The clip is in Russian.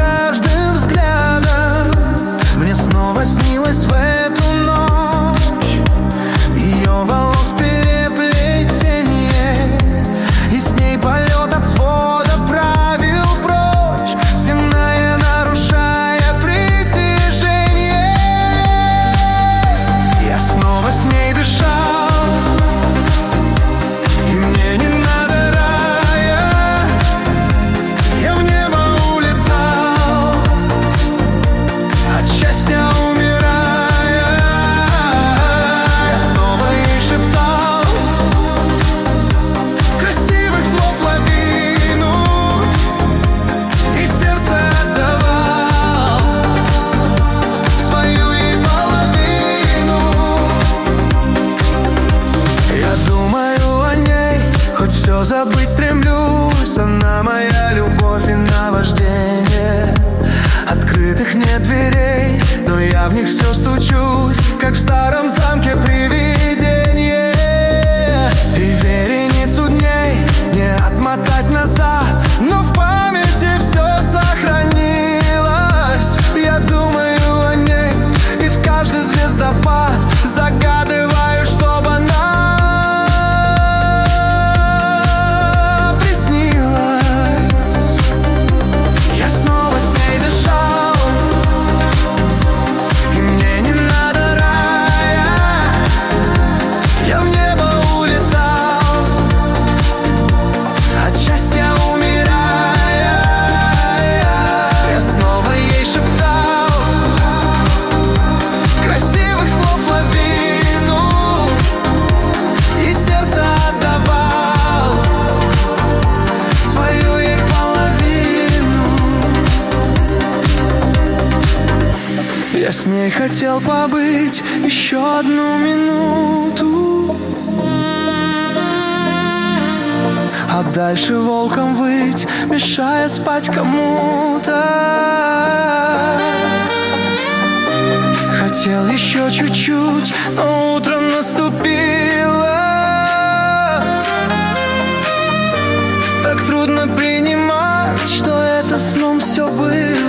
каждым взглядом. Мне снова снилось в эту ночь ее волос переплетение, и с ней полет от свода правил прочь, земная нарушая притяжение. Я снова с ней дышал, и мне не надо рая. Я в небо улетал, от счастья умирая. Я снова ей шептал красивых слов лавину, и сердце отдавал свою ей половину. Я думаю о ней, хоть все забыть стремлюсь. Она моя любовь и наваждение. Открытых нет дверей, но я в них все стучусь, как в старом замке привидение. И вереницу дней не отмотать назад, но в памяти все сохранилось. Я думаю о ней, и в каждый звездопад загадываю, чтобы она приснилась. Я снова с ней дышал, и мне не надо рая. Я в небо улетал, от счастья умирая. Я снова ей шептал красивых слов лавину, и сердце отдавал свою ей половину. Я с ней хотел побыть еще одну минуту, а дальше волком выть, мешая спать кому-то. Хотел еще чуть-чуть, но утро наступило. Так трудно принимать, что это сном все было.